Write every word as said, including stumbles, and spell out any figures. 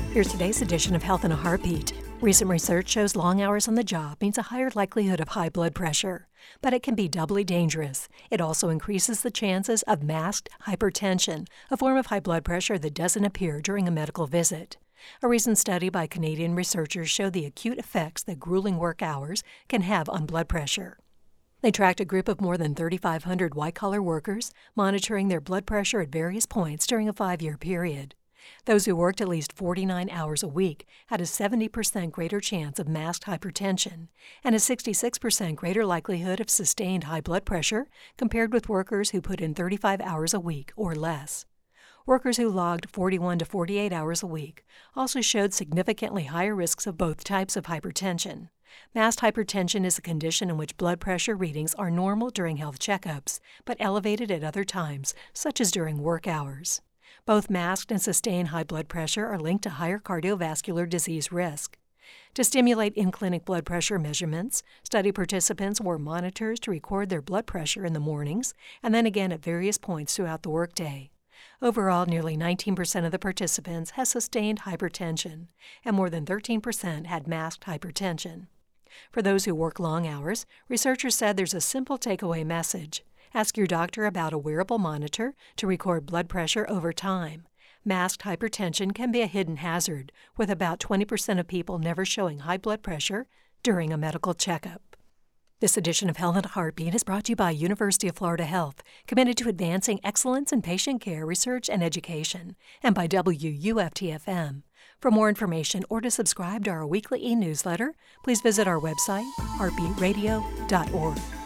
Here's today's edition of Health in a Heartbeat. Recent research shows long hours on the job means a higher likelihood of high blood pressure, but it can be doubly dangerous. It also increases the chances of masked hypertension, a form of high blood pressure that doesn't appear during a medical visit. A recent study by Canadian researchers showed the acute effects that grueling work hours can have on blood pressure. They tracked a group of more than thirty-five hundred white-collar workers, monitoring their blood pressure at various points during a five-year period. Those who worked at least forty-nine hours a week had a seventy percent greater chance of masked hypertension and a sixty-six percent greater likelihood of sustained high blood pressure compared with workers who put in thirty-five hours a week or less. Workers who logged forty-one to forty-eight hours a week also showed significantly higher risks of both types of hypertension. Masked hypertension is a condition in which blood pressure readings are normal during health checkups, but elevated at other times, such as during work hours. Both masked and sustained high blood pressure are linked to higher cardiovascular disease risk. To stimulate in-clinic blood pressure measurements, study participants wore monitors to record their blood pressure in the mornings and then again at various points throughout the workday. Overall, nearly nineteen percent of the participants had sustained hypertension, and more than thirteen percent had masked hypertension. For those who work long hours, researchers said there's a simple takeaway message. Ask your doctor about a wearable monitor to record blood pressure over time. Masked hypertension can be a hidden hazard, with about twenty percent of people never showing high blood pressure during a medical checkup. This edition of Health in a Heartbeat is brought to you by University of Florida Health, committed to advancing excellence in patient care, research, and education, and by W U F T F M. For more information or to subscribe to our weekly e-newsletter, please visit our website, heartbeat radio dot org.